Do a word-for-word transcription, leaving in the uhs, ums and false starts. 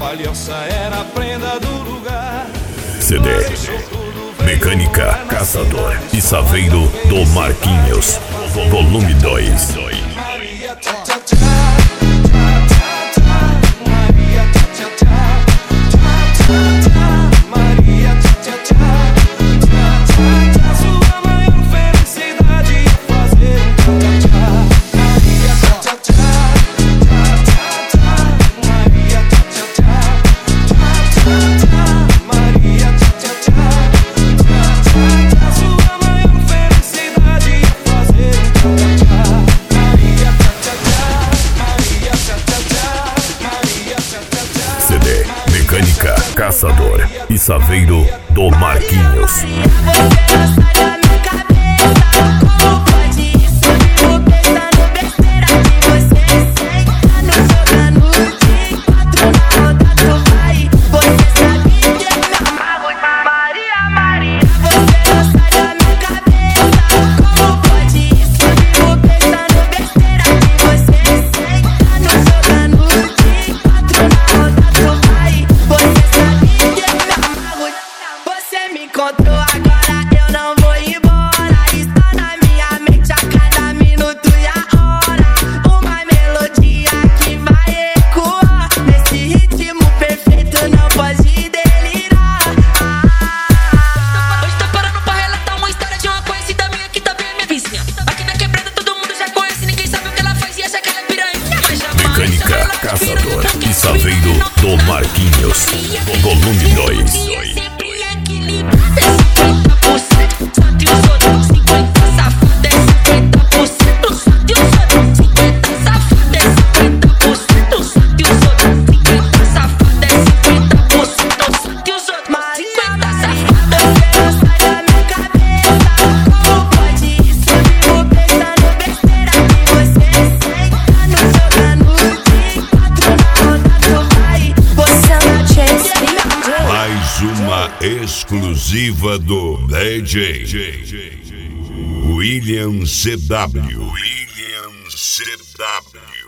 aliança era a prenda do lugar. C D Mecânica, Caçador e Saveiro do Marquinhos, volume dois. Maria, tchá, tchá, tchá. Maria, tchá, tchá, tchá. Maria, tchá, tchá, tchá. Sua maior felicidade é fazer um tchá, tchá. Maria, tchá, tchá, tchá. Maria, tchá, tchá, tchá. Maria, tchá, tchá, tchá. Sua maior felicidade é fazer um tchá, tchá. Maria, tchá, tchá, tchá. Maria, tchá, tchá, tchá. Maria, tchá, tchá, tchá. C D Mecânica, Caçador e Saveiro do Marquinhos. Você não sai da minha cabeça. Como pode isso? Vivo pensando besteira que você senta no jogando de quatro na roda do vai. Você sabe que eu me amarro, Maria, Maria. Você não sai da minha cabeça. Como pode isso? Vivo pensando besteira que você senta no jogando de quatro na roda do vai. Você sabe que eu me amarro. Você me encontrou agora, eu não vou embora. Está na minha mente a cada minuto e a hora. Uma melodia que vai ecoar. Nesse ritmo perfeito não pode delirar. Hoje tô parando pra relatar uma história de uma conhecida minha que também é minha vizinha. Aqui na quebrada todo mundo já conhece, ninguém sabe o que ela faz e acha que ela é piranha. Mas jamais Mecânica, chama ela de Caçador piranha, e Saveiro do Marquinhos, volume dois. sempre equilibrada, cinquenta por cento só de os outros, cinquenta safada, é cinquenta por cento só de os outros, cinquenta safada, é cinquenta por cento só de os outros, cinquenta safada, é cinquenta por cento só de os outros, cinquenta safada. Você não sai da minha cabeça. Como pode isso? Vivo pensando besteira que você senta no jogando de quatro na roda do vai. Você não chase me. Mais uma exclusiva do D J William C W. William C W.